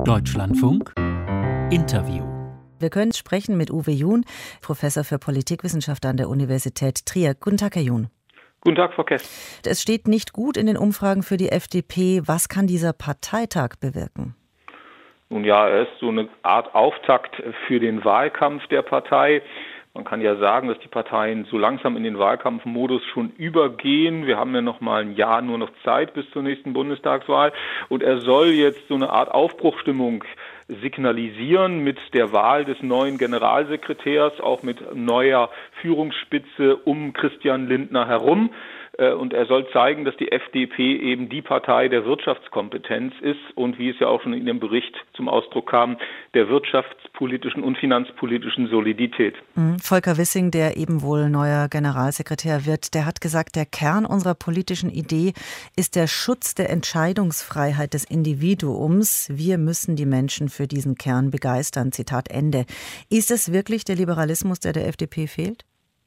Deutschlandfunk Interview. Wir können sprechen mit Uwe Jun, Professor für Politikwissenschaft an der Universität Trier. Guten Tag, Herr Jun. Guten Tag, Frau Kess. Es steht nicht gut in den Umfragen für die FDP. Was kann dieser Parteitag bewirken? Nun ja, er ist so eine Art Auftakt für den Wahlkampf der Partei. Man kann ja sagen, dass die Parteien so langsam in den Wahlkampfmodus schon übergehen. Wir haben ja noch mal ein Jahr nur noch Zeit bis zur nächsten Bundestagswahl. Und er soll jetzt so eine Art Aufbruchstimmung signalisieren mit der Wahl des neuen Generalsekretärs, auch mit neuer Führungsspitze um Christian Lindner herum. Und er soll zeigen, dass die FDP eben die Partei der Wirtschaftskompetenz ist und, wie es ja auch schon in dem Bericht zum Ausdruck kam, der wirtschaftspolitischen und finanzpolitischen Solidität. Volker Wissing, der eben wohl neuer Generalsekretär wird, der hat gesagt, der Kern unserer politischen Idee ist der Schutz der Entscheidungsfreiheit des Individuums. Wir müssen die Menschen für diesen Kern begeistern. Zitat Ende. Ist es wirklich der Liberalismus, der FDP fehlt?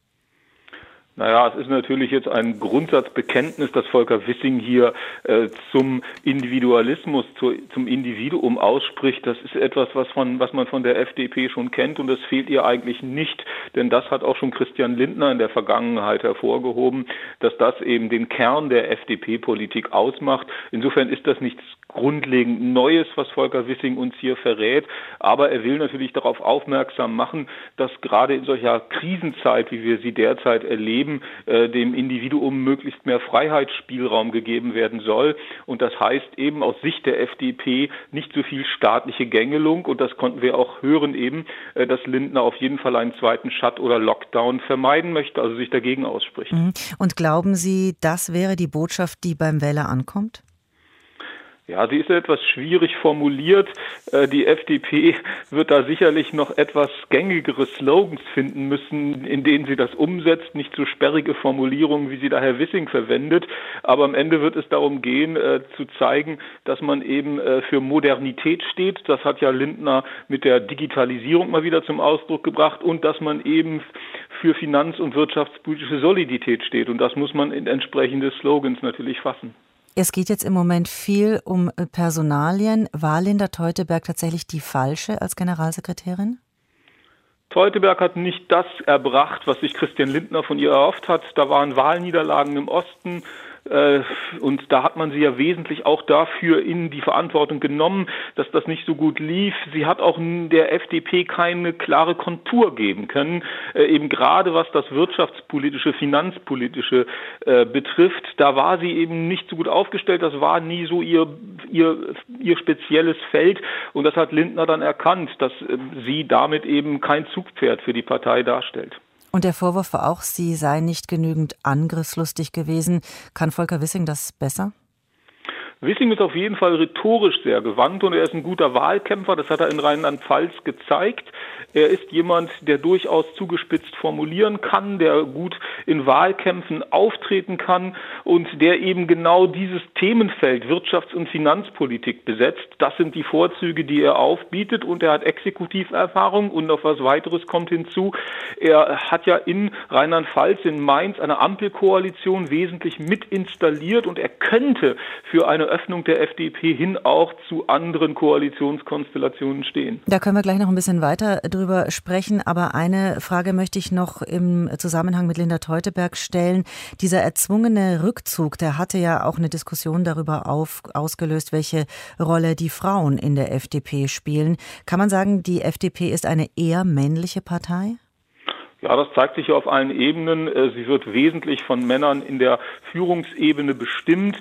Naja, es ist natürlich jetzt ein Grundsatzbekenntnis, das Volker Wissing hier zum Individualismus, zum Individuum ausspricht. Das ist etwas, was man von der FDP schon kennt, und das fehlt ihr eigentlich nicht, denn das hat auch schon Christian Lindner in der Vergangenheit hervorgehoben, dass das eben den Kern der FDP-Politik ausmacht. Insofern ist das nichts grundlegend Neues, was Volker Wissing uns hier verrät, aber er will natürlich darauf aufmerksam machen, dass gerade in solcher Krisenzeit, wie wir sie derzeit erleben, dem Individuum möglichst mehr Freiheitsspielraum gegeben werden soll. Und das heißt eben aus Sicht der FDP nicht so viel staatliche Gängelung. Und das konnten wir auch hören eben, dass Lindner auf jeden Fall einen zweiten Shut- oder Lockdown vermeiden möchte, also sich dagegen ausspricht. Und glauben Sie, das wäre die Botschaft, die beim Wähler ankommt? Ja, sie ist etwas schwierig formuliert. Die FDP wird da sicherlich noch etwas gängigere Slogans finden müssen, in denen sie das umsetzt. Nicht so sperrige Formulierungen, wie sie da Herr Wissing verwendet. Aber am Ende wird es darum gehen, zu zeigen, dass man eben für Modernität steht. Das hat ja Lindner mit der Digitalisierung mal wieder zum Ausdruck gebracht. Und dass man eben für finanz- und wirtschaftspolitische Solidität steht. Und das muss man in entsprechende Slogans natürlich fassen. Es geht jetzt im Moment viel um Personalien. War Linda Teuteberg tatsächlich die falsche als Generalsekretärin? Teuteberg hat nicht das erbracht, was sich Christian Lindner von ihr erhofft hat. Da waren Wahlniederlagen im Osten. Und da hat man sie ja wesentlich auch dafür in die Verantwortung genommen, dass das nicht so gut lief. Sie hat auch der FDP keine klare Kontur geben können, eben gerade was das wirtschaftspolitische, finanzpolitische betrifft. Da war sie eben nicht so gut aufgestellt, das war nie so ihr spezielles Feld, und das hat Lindner dann erkannt, dass sie damit eben kein Zugpferd für die Partei darstellt. Und der Vorwurf war auch, sie sei nicht genügend angriffslustig gewesen. Kann Volker Wissing das besser? Wissing ist auf jeden Fall rhetorisch sehr gewandt und er ist ein guter Wahlkämpfer. Das hat er in Rheinland-Pfalz gezeigt. Er ist jemand, der durchaus zugespitzt formulieren kann, der gut in Wahlkämpfen auftreten kann und der eben genau dieses Themenfeld Wirtschafts- und Finanzpolitik besetzt. Das sind die Vorzüge, die er aufbietet, und er hat Exekutiverfahrung, und noch was weiteres kommt hinzu. Er hat ja in Rheinland-Pfalz, in Mainz, eine Ampelkoalition wesentlich mit installiert, und er könnte für eine Öffnung der FDP hin auch zu anderen Koalitionskonstellationen stehen. Da können wir gleich noch ein bisschen weiter drüber sprechen, aber eine Frage möchte ich noch im Zusammenhang mit Linda Teuteberg stellen. Dieser erzwungene Rückzug, der hatte ja auch eine Diskussion darüber ausgelöst, welche Rolle die Frauen in der FDP spielen. Kann man sagen, die FDP ist eine eher männliche Partei? Ja, das zeigt sich ja auf allen Ebenen. Sie wird wesentlich von Männern in der Führungsebene bestimmt.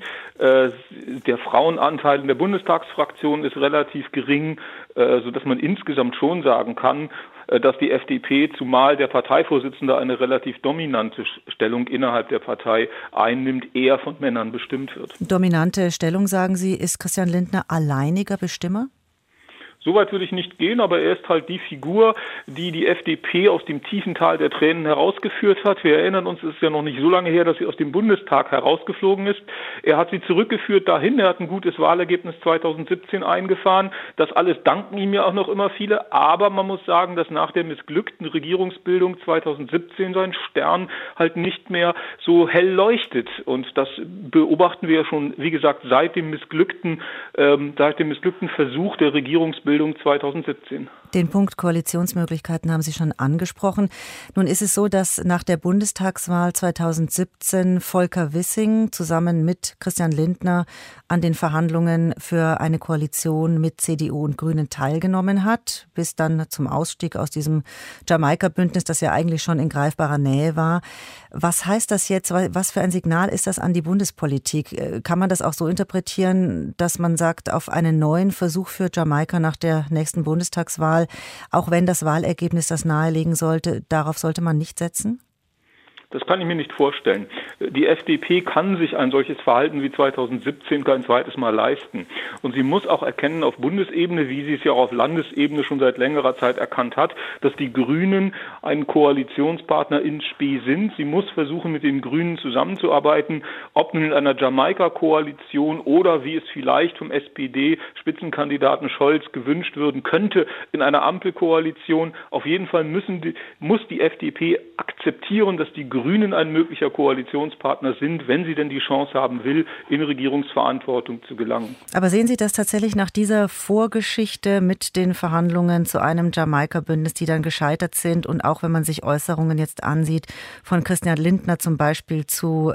Der Frauenanteil in der Bundestagsfraktion ist relativ gering, sodass man insgesamt schon sagen kann, dass die FDP, zumal der Parteivorsitzende eine relativ dominante Stellung innerhalb der Partei einnimmt, eher von Männern bestimmt wird. Dominante Stellung, sagen Sie, ist Christian Lindner alleiniger Bestimmer? Soweit würde ich nicht gehen, aber er ist halt die Figur, die die FDP aus dem tiefen Tal der Tränen herausgeführt hat. Wir erinnern uns, es ist ja noch nicht so lange her, dass sie aus dem Bundestag herausgeflogen ist. Er hat sie zurückgeführt dahin, er hat ein gutes Wahlergebnis 2017 eingefahren. Das alles danken ihm ja auch noch immer viele, aber man muss sagen, dass nach der missglückten Regierungsbildung 2017 sein Stern halt nicht mehr so hell leuchtet. Und das beobachten wir ja schon, wie gesagt, seit dem missglückten Versuch der Regierungsbildung 2017. Den Punkt Koalitionsmöglichkeiten haben Sie schon angesprochen. Nun ist es so, dass nach der Bundestagswahl 2017 Volker Wissing zusammen mit Christian Lindner an den Verhandlungen für eine Koalition mit CDU und Grünen teilgenommen hat, bis dann zum Ausstieg aus diesem Jamaika-Bündnis, das ja eigentlich schon in greifbarer Nähe war. Was heißt das jetzt? Was für ein Signal ist das an die Bundespolitik? Kann man das auch so interpretieren, dass man sagt, auf einen neuen Versuch für Jamaika nach der nächsten Bundestagswahl, auch wenn das Wahlergebnis das nahelegen sollte, darauf sollte man nicht setzen? Das kann ich mir nicht vorstellen. Die FDP kann sich ein solches Verhalten wie 2017 kein zweites Mal leisten. Und sie muss auch erkennen auf Bundesebene, wie sie es ja auch auf Landesebene schon seit längerer Zeit erkannt hat, dass die Grünen ein Koalitionspartner in Spe sind. Sie muss versuchen, mit den Grünen zusammenzuarbeiten, ob nun in einer Jamaika-Koalition oder wie es vielleicht vom SPD-Spitzenkandidaten Scholz gewünscht werden könnte, in einer Ampelkoalition. Auf jeden Fall muss die FDP akzeptieren, dass die Grünen ein möglicher Koalitionspartner sind, wenn sie denn die Chance haben will, in Regierungsverantwortung zu gelangen. Aber sehen Sie das tatsächlich nach dieser Vorgeschichte mit den Verhandlungen zu einem Jamaika-Bündnis, die dann gescheitert sind, und auch wenn man sich Äußerungen jetzt ansieht von Christian Lindner zum Beispiel zum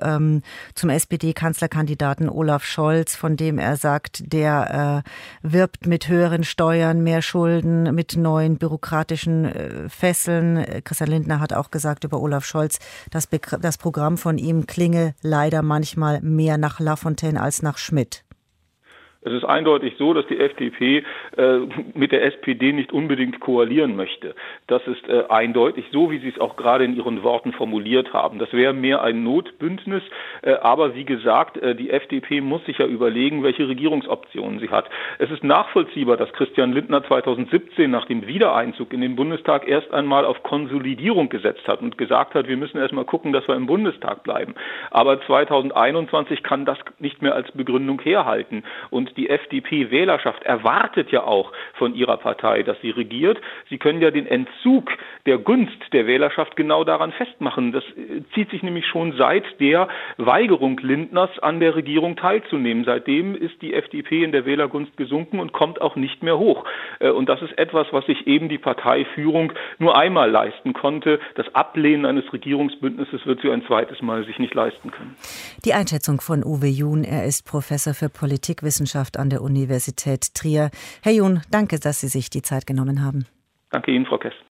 SPD-Kanzlerkandidaten Olaf Scholz, von dem er sagt, der wirbt mit höheren Steuern, mehr Schulden, mit neuen bürokratischen Fesseln. Christian Lindner hat auch gesagt über Olaf Scholz, das Programm von ihm klinge leider manchmal mehr nach Lafontaine als nach Schmidt. Es ist eindeutig so, dass die FDP mit der SPD nicht unbedingt koalieren möchte. Das ist eindeutig so, wie Sie es auch gerade in Ihren Worten formuliert haben. Das wäre mehr ein Notbündnis. Aber wie gesagt, die FDP muss sich ja überlegen, welche Regierungsoptionen sie hat. Es ist nachvollziehbar, dass Christian Lindner 2017 nach dem Wiedereinzug in den Bundestag erst einmal auf Konsolidierung gesetzt hat und gesagt hat, wir müssen erst mal gucken, dass wir im Bundestag bleiben. Aber 2021 kann das nicht mehr als Begründung herhalten. Und die FDP-Wählerschaft erwartet ja auch von ihrer Partei, dass sie regiert. Sie können ja den Entzug der Gunst der Wählerschaft genau daran festmachen. Das zieht sich nämlich schon seit der Weigerung Lindners an der Regierung teilzunehmen. Seitdem ist die FDP in der Wählergunst gesunken und kommt auch nicht mehr hoch. Und das ist etwas, was sich eben die Parteiführung nur einmal leisten konnte. Das Ablehnen eines Regierungsbündnisses wird sie ein zweites Mal sich nicht leisten können. Die Einschätzung von Uwe Jun. Er ist Professor für Politikwissenschaft an der Universität Trier. Herr Jun, danke, dass Sie sich die Zeit genommen haben. Danke Ihnen, Frau Kess.